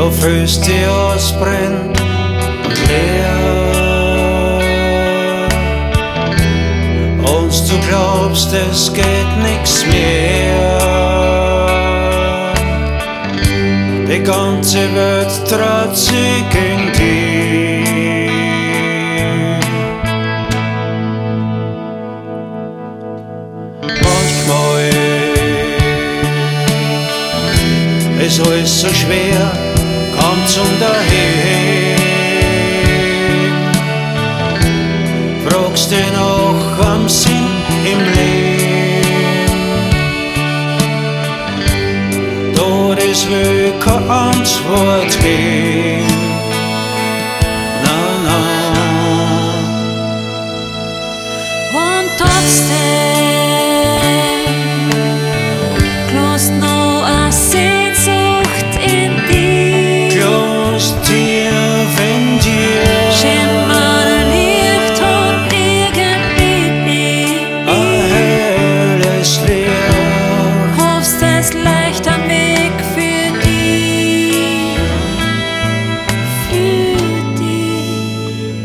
wo fühlst die ausbrennt und leer. Und du glaubst, es geht nix mehr. Die ganze Welt dreht sich gegen dich. Manchmal ist alles so schwer, kommt zum Daheim. Fragst dich noch am Sinn im Leben. Dort ist will keine Antwort geben. Na, na. Und trotzdem klost noch eine Sehnsucht in dir. Klost dir, wenn dir Schimmer Licht und irgendwie ein helles Licht. hoffst es leicht am Weg für dich, für dich.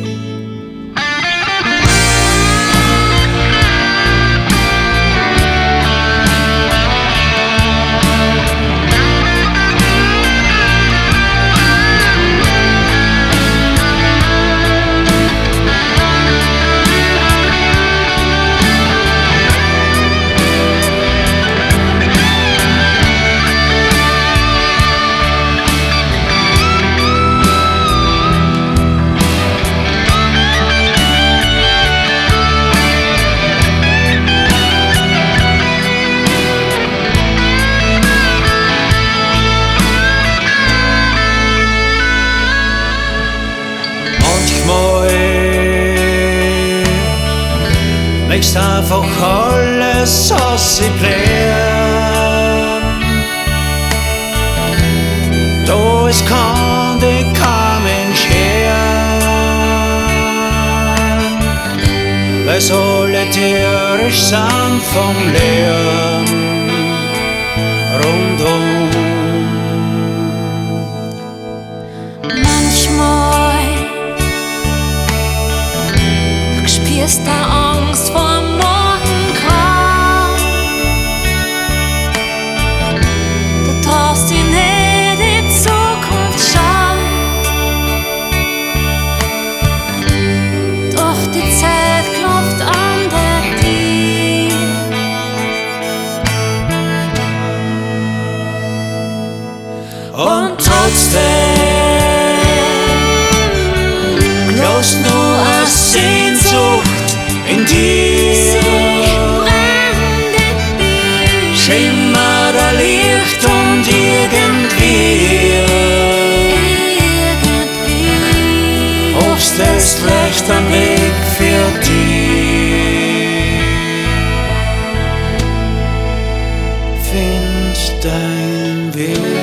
Möchtest einfach alles aus sich blären. Da ist kann dich kein Mensch hören, weil's alle tierisch sind vom Lärm rundum. Manchmal du spürst da Angst vor Morgengrauen. Du traust dich nicht in Zukunft schauen. Doch die Zeit klopft an der Tür. Und trotzdem glaubst du eine Sehnsucht in dir. Schimmert ein Licht und irgendwie hoffst es leicht am Weg für dich. Find deinen Weg.